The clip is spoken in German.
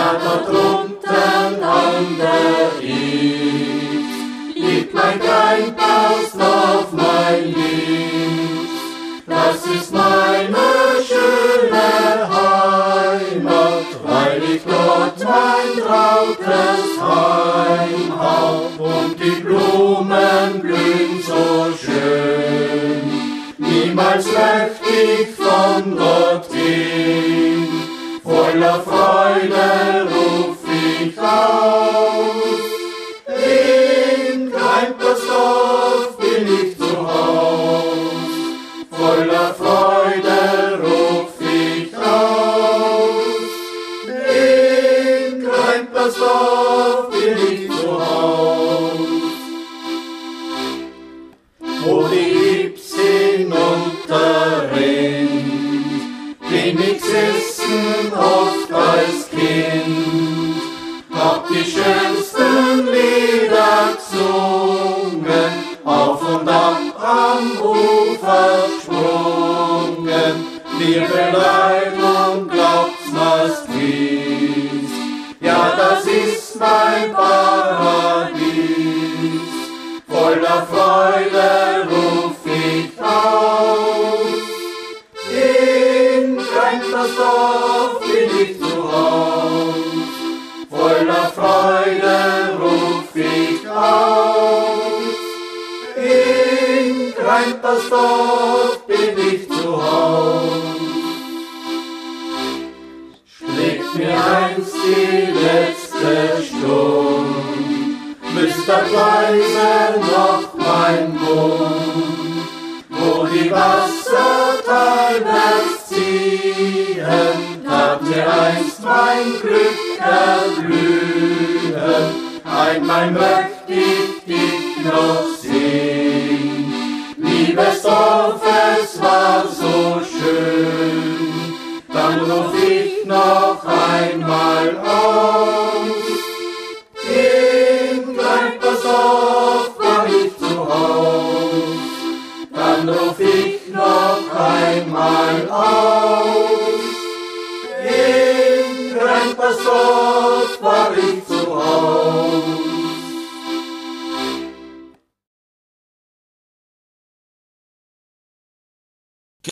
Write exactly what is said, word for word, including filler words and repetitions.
Ja, dort unten an der Id liegt mein Kleinpaus auf mein Lied. Das ist meine schöne Heimat, weil ich dort mein trautes Heim hab. Und die Blumen blühen so schön, niemals möcht ich von dort gehen. Voller Freude ruf ich aus, in Kleinpersdorf bin ich zu Haus. Voller Freude ruf ich aus, in Kleinpersdorf bin ich zu Haus. Wo die Ips hinunterrinnt, bin ich sitzen oft als Kind, hab die schönsten Lieder gesungen, auf und ab am Ufer gesprungen. Liebe Leid und glaubt's mir's gewiss, ja, das ist mein Paradies. Voller Freude ruf ich aus, in Kleinpersdorf bin ich zu Haus. Voller Freude ruf ich aus, in Kleinpersdorf bin ich zu Haus. Schlägt mir einst die letzte Stund, flüstert leise noch mein Mund, wo die Wasser teilweise ziehen, tat mir einst mein Glück erblühen. Einmal möcht ich dich noch sehen, liebes Dorf, es war so schön. Dann ruf ich noch einmal aus, in Kleinpersdorf war ich zu Haus. Dann ruf ich noch einmal aus, in Kleinpersdorf war ich